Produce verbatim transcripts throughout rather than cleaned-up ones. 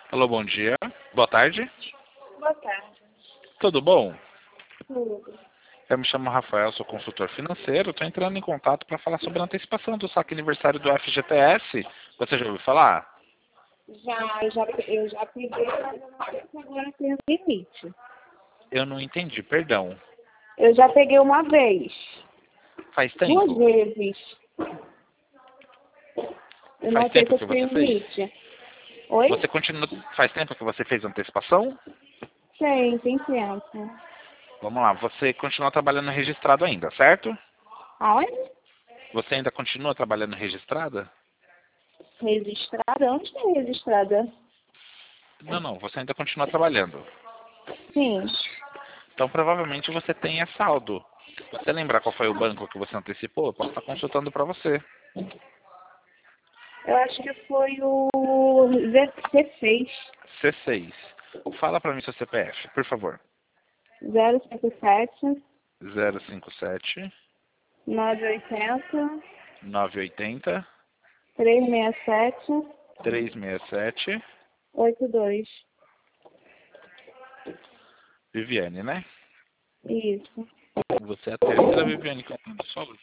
Alô, bom dia. Boa tarde. Boa tarde. Tudo bom? Tudo. Eu me chamo Rafael, sou consultor financeiro. Estou entrando em contato para falar sobre a antecipação do saque aniversário do F G T S. Você já ouviu falar? Já, eu já, eu já peguei, mas eu não sei se agora tem limite. Eu não entendi, perdão. Eu já peguei uma vez. Faz Duas tempo? vezes. Eu Faz não sei tempo se que eu você tenho fez? limite. Oi? Você continua... Faz tempo que você fez a antecipação? Tem, tem tempo. Vamos lá, você continua trabalhando registrado ainda, certo? Aonde? Você ainda continua trabalhando registrada? Registrada? Onde é registrada? Não, não, você ainda continua trabalhando. Sim. Então provavelmente você tenha saldo. Você lembra qual foi o banco que você antecipou? Eu posso estar consultando para você. Eu acho que foi o C seis. C seis. Fala para mim seu C P F, por favor. zero cinco sete, zero cinco sete, nove oito zero, nove oito zero, três seis sete, três seis sete. oito dois. Viviane, né? Isso. Você é a terceira Viviane que eu atendo só hoje.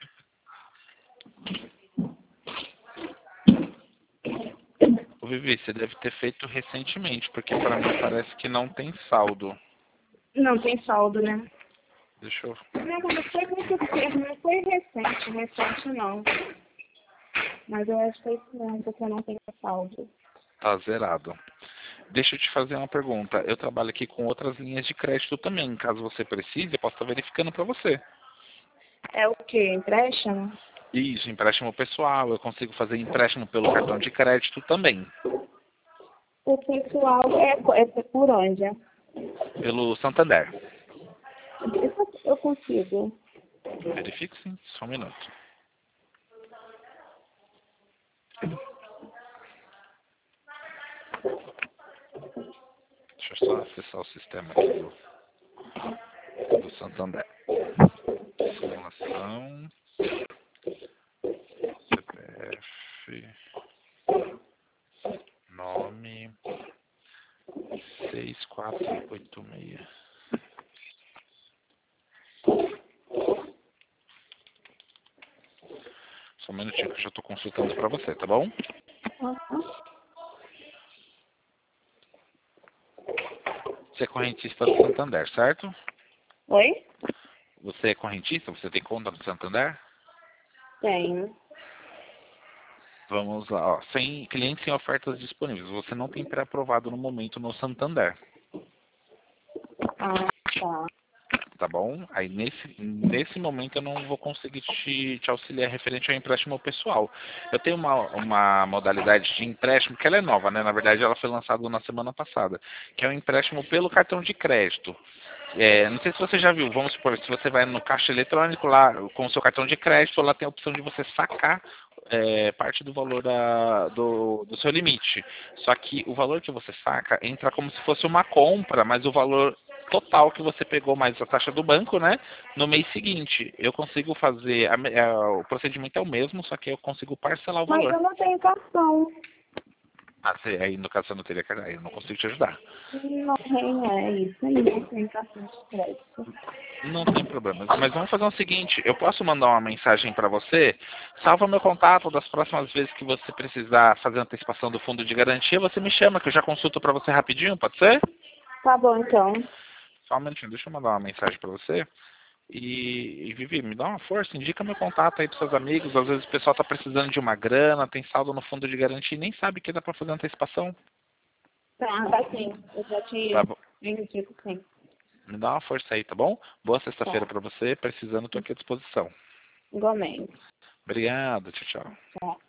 Ô, Vivi, você deve ter feito recentemente, porque para mim parece que não tem saldo. Não tem saldo, né? Deixa eu... Não, não foi muito tempo, não foi recente, recente não. Mas eu acho que é isso mesmo, porque eu não tenho saldo. Tá zerado. Deixa eu te fazer uma pergunta. Eu trabalho aqui com outras linhas de crédito também. Caso você precise, eu posso estar verificando para você. É o quê? Empréstimo? Isso, empréstimo pessoal. Eu consigo fazer empréstimo pelo cartão de crédito também. O pessoal é, é por onde? Pelo Santander. Eu, eu consigo. Verifique sim, só um minuto. Deixa eu só acessar o sistema aqui do, do Santander. Simulação, C P F, nome, seis quatro oito seis. Só um minutinho que eu já estou consultando para você, tá bom? Uhum. Você é correntista do Santander, certo? Oi? Você é correntista? Você tem conta no Santander? Tenho. Vamos lá, ó. Sem clientes sem ofertas disponíveis. Você não tem pré-aprovado no momento no Santander, Ah, tá. tá bom? Aí nesse, nesse momento eu não vou conseguir te, te auxiliar referente ao empréstimo pessoal. Eu tenho uma, uma modalidade de empréstimo que ela é nova, né? Na verdade ela foi lançada na semana passada, que é o empréstimo pelo cartão de crédito. É, não sei se você já viu, vamos supor, se você vai no caixa eletrônico lá com o seu cartão de crédito, lá tem a opção de você sacar é, parte do valor da, do, do seu limite. Só que o valor que você saca entra como se fosse uma compra, mas o valor total que você pegou mais a taxa do banco, né? No mês seguinte, eu consigo fazer, a, a, o procedimento é o mesmo, só que eu consigo parcelar o Mas valor. eu não tenho cartão. Ah, você, aí no caso você não teria cartão, aí eu não consigo te ajudar. Não tenho, é isso aí. Não tenho cartão de crédito. Não tem problema. Mas vamos fazer o seguinte, eu posso mandar uma mensagem para você, salva meu contato das próximas vezes que você precisar fazer a antecipação do fundo de garantia, você me chama que eu já consulto para você rapidinho, pode ser? Tá bom, então. Só um minutinho, deixa eu mandar uma mensagem para você. E, e Vivi, me dá uma força, indica meu contato aí para seus amigos, às vezes o pessoal está precisando de uma grana, tem saldo no fundo de garantia e nem sabe que dá para fazer antecipação. Tá, tá sim. Eu já Tá te bom? indico sim. Me dá uma força aí, tá bom? Boa sexta-feira Tá. para você, precisando, estou aqui à disposição. Igualmente. Obrigado, tchau, tchau. Tá.